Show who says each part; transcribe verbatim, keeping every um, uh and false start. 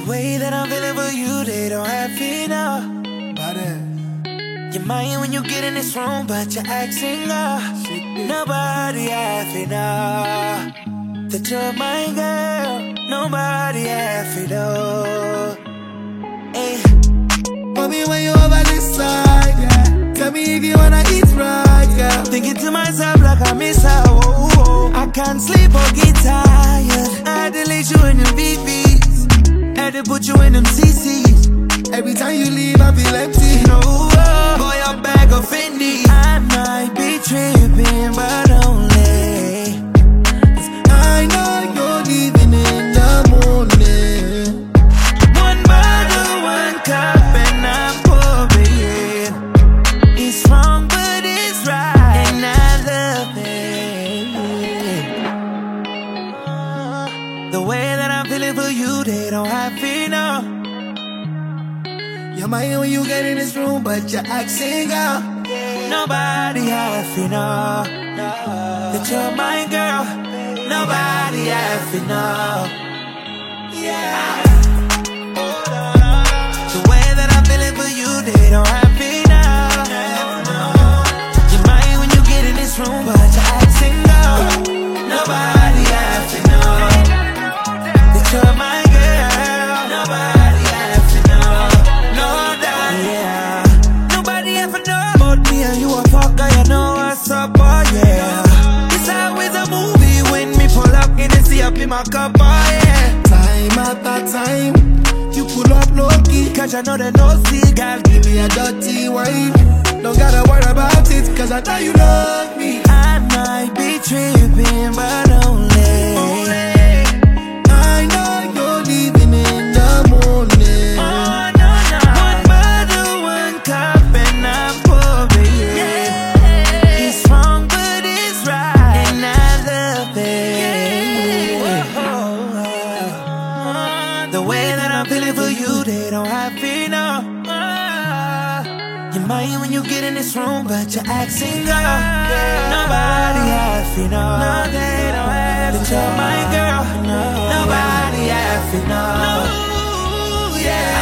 Speaker 1: way that I'm feeling for you, they don't have to know. You're mine when you get in this room, but you're acting up. Nobody have to know that you're my girl. Nobody have to know. Hey.
Speaker 2: Mommy, when you over this side, yeah. Tell me if you wanna eat right, yeah.
Speaker 1: Thinking to myself like I miss her. Oh, oh. I can't sleep or get tired. I had to let you in them V Vs. Had to put you in them C Cs.
Speaker 2: Every time you leave, I feel empty.
Speaker 1: No, oh, boy, I'm back of Fendi. I might be tripping, but only
Speaker 2: I know you're leaving in the morning.
Speaker 1: One bottle, one cup, and I'm pouring. It's wrong, but it's right, and I love it. The way that I'm feeling for you, they don't have to know.
Speaker 2: You're mine when you get in this room, but you're acting up.
Speaker 1: Nobody has to know that you're my girl. Nobody has to know. Yeah. The way that I'm feeling for you, they don't have to know. You're mine when you get in this room, but you're acting up. Nobody has to know that you're my girl. Nobody has to know. And you a fucker, you know what's up, oh yeah. It's always a movie when me pull up in the sea up in my cup, oh yeah.
Speaker 2: Time after time, you pull up low-key,
Speaker 1: cause I know that no see, girl,
Speaker 2: give me a dirty wine. Don't gotta worry about it, cause I know you love me.
Speaker 1: I might be tripping, but only, only.
Speaker 2: I know you're leaving in the morning.
Speaker 1: Oh no, no. One bottle, one cup, and I'm pouring. It's wrong, but it's right, and I love it. The way that I'm feeling for you, they don't have to know. You're mine when you get in this room, but you're acting up. Nobody has to know that you're my girl. Nobody has to know. Yeah.